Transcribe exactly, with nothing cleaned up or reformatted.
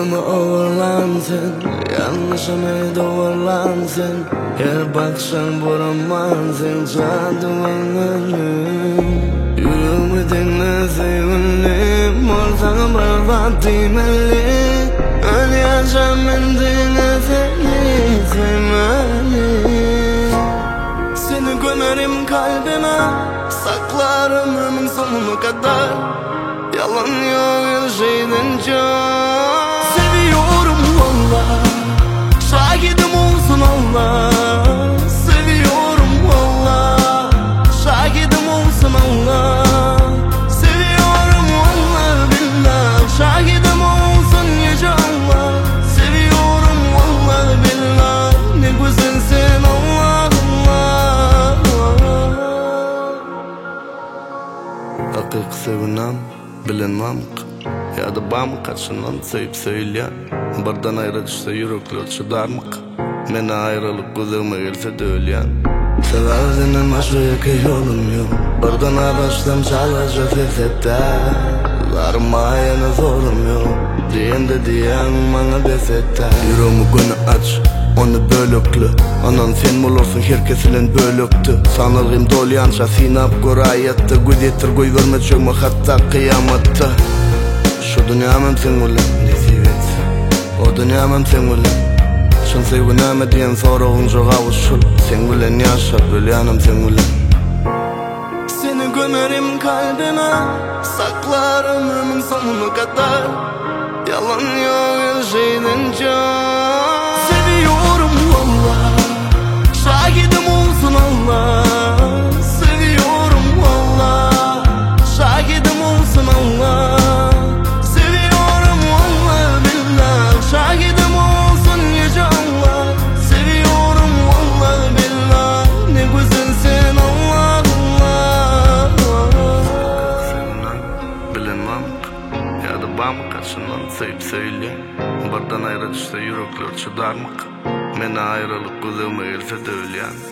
Yoluma overlansın, yanlışımı doğrulansın. Her bakışan buramansın, çadığının. Yüreğimi dinle sevgilim, olsana berbat demeli. Öyle yaşam ben dinle seni sevmeli. Seni gömerim kalbime, saklarım ömrümün sonuna kadar. Yalan yok her şeyden çok. Seviyorum valla, şahidim olsun Allah. Seviyorum valla, şahidim olsun Allah. Seviyorum valla billah, şahidim olsun yüce Allah. Seviyorum valla billah, ne güzelsin Allah Allah. Hakik sevinem bilinmem ya da bam kaçından sevip söyleyen. Bardan ayrı düşse yürekler çıdarmak. Mene ayrılık gözüme gelse de ölyen. Severdiğinin aşağıya yolum yok. Bardan araçtan çalacak sesette. Larıma yana zorum yok. Diyen de diyen bana desette. Yüreğimi günü aç, onu bölüklü. Anan sen bulursun herkesilin bölüktü. Sanırım dolyança sinap gorayette. Güdetir göy vermeyeceğim hatta kıyamatta. Şu dünyamın sen ulan nesivet, o dünyamın sen ulan. Şun sevgineme diyen sorağın cevabı sen ulan yaşa bölyanım sen ulan. Seni gömerim kalbime, saklarım ömrümün sonuna kadar. Yalan yok her şeyden çok. Seviyorum valla, şahidim olsun Allah. Seviyorum valla, şahidim olsun Allah. Seviyorum valla billah, şahidim olsun yüce Allah. Seviyorum valla billah, ne güzelsin Allah Allah. Sevinen bilinmem ya da bam kaçından sevip söyle. Bardan ayrı düşse yürekler çıdarmak. Mene ayrılık gözüme gelse de ölyen.